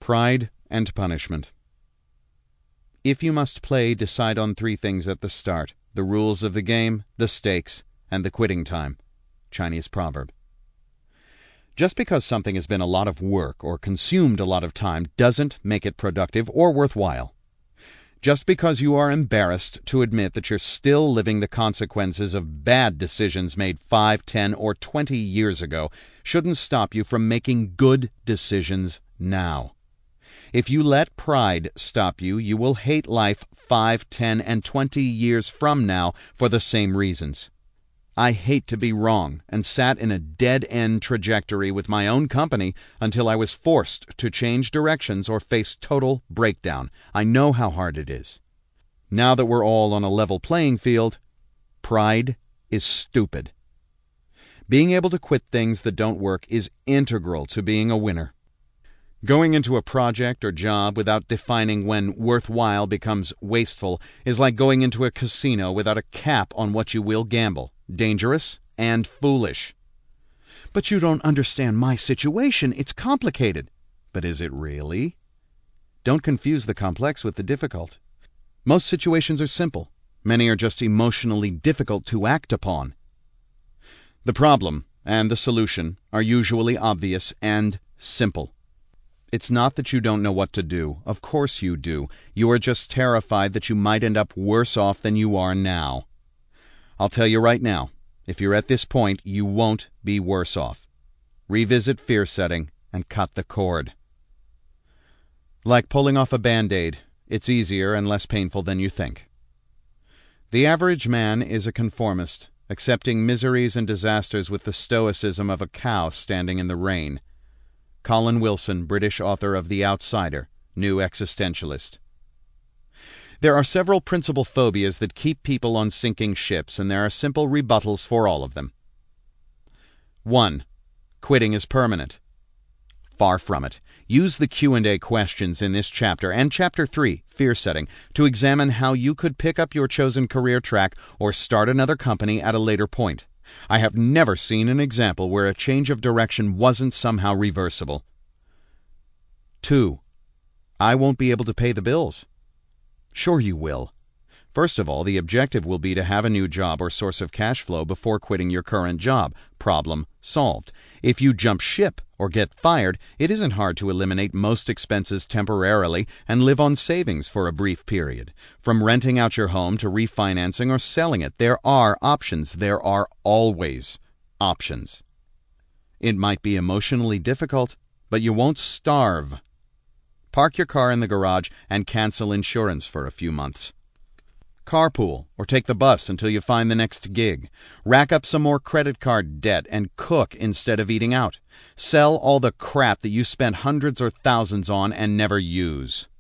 Pride and punishment. If you must play, decide on 3 things at the start: the rules of the game, the stakes, and the quitting time. Chinese proverb. Just because something has been a lot of work or consumed a lot of time doesn't make it productive or worthwhile. Just because you are embarrassed to admit that you're still living the consequences of bad decisions made 5, 10, or 20 years ago shouldn't stop you from making good decisions now. If you let pride stop you, you will hate life 5, 10, and 20 years from now for the same reasons. I hate to be wrong, and sat in a dead-end trajectory with my own company until I was forced to change directions or face total breakdown. I know how hard it is. Now that we're all on a level playing field, pride is stupid. Being able to quit things that don't work is integral to being a winner. Going into a project or job without defining when worthwhile becomes wasteful is like going into a casino without a cap on what you will gamble. Dangerous and foolish. But you don't understand my situation. It's complicated. But is it really? Don't confuse the complex with the difficult. Most situations are simple. Many are just emotionally difficult to act upon. The problem and the solution are usually obvious and simple. It's not that you don't know what to do. Of course you do. You are just terrified that you might end up worse off than you are now. I'll tell you right now, if you're at this point, you won't be worse off. Revisit fear setting and cut the cord. Like pulling off a Band-Aid, it's easier and less painful than you think. The average man is a conformist, accepting miseries and disasters with the stoicism of a cow standing in the rain. Colin Wilson, British author of The Outsider, New Existentialist. There are several principal phobias that keep people on sinking ships, and there are simple rebuttals for all of them. 1. Quitting is permanent. Far from it. Use the Q&A questions in this chapter and Chapter 3, Fear Setting, to examine how you could pick up your chosen career track or start another company at a later point. I have never seen an example where a change of direction wasn't somehow reversible. 2. I won't be able to pay the bills. Sure you will. First of all, the objective will be to have a new job or source of cash flow before quitting your current job. Problem solved. If you jump ship or get fired, it isn't hard to eliminate most expenses temporarily and live on savings for a brief period. From renting out your home to refinancing or selling it, there are options. There are always options. It might be emotionally difficult, but you won't starve. Park your car in the garage and cancel insurance for a few months. Carpool or take the bus until you find the next gig. Rack up some more credit card debt and cook instead of eating out. Sell all the crap that you spent hundreds or thousands on and never use.